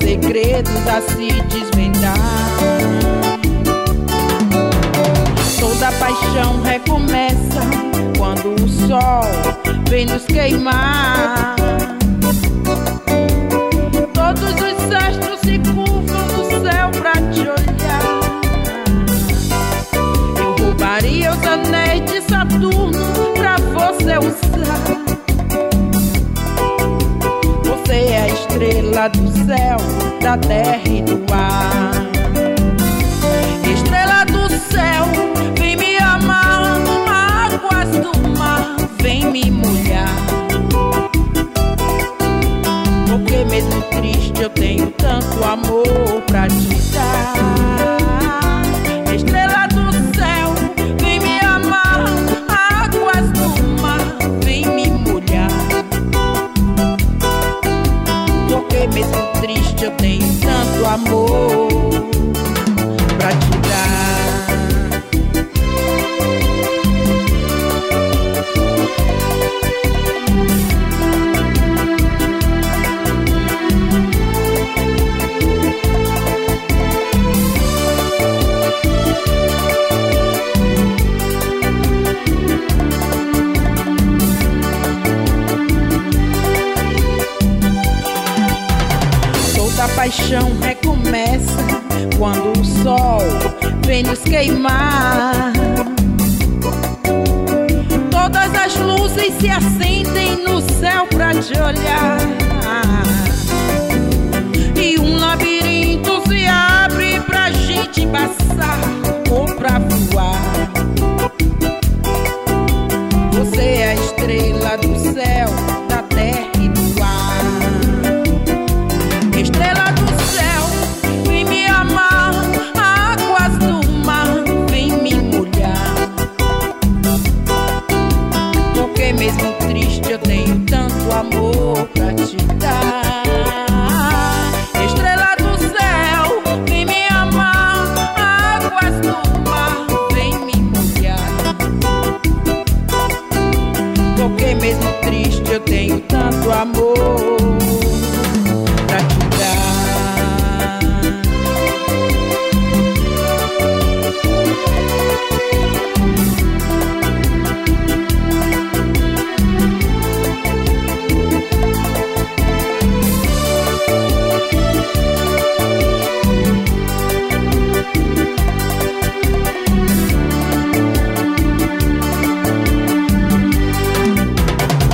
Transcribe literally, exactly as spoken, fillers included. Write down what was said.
segredos a se desvendar. Toda paixão recomeça quando o sol vem nos queimar. Todos os astros se curvam no céu pra te olhar. Eu roubaria os anéis de Saturno pra você usar. Você é a estrela do céu, da terra e do ar. Estrela do céu, vem me amar. Águas do mar, vem me molhar. Porque mesmo triste eu tenho tanto amor pra te dar. Estrela do céu, vem me amar. Águas do mar, vem me molhar. Porque mesmo triste eu tenho tanto amor pra te dar. A paixão recomeça quando o sol vem nos queimar. Todas as luzes se acendem no céu pra te olhar. E um labirinto se abre pra gente passar ou pra voar.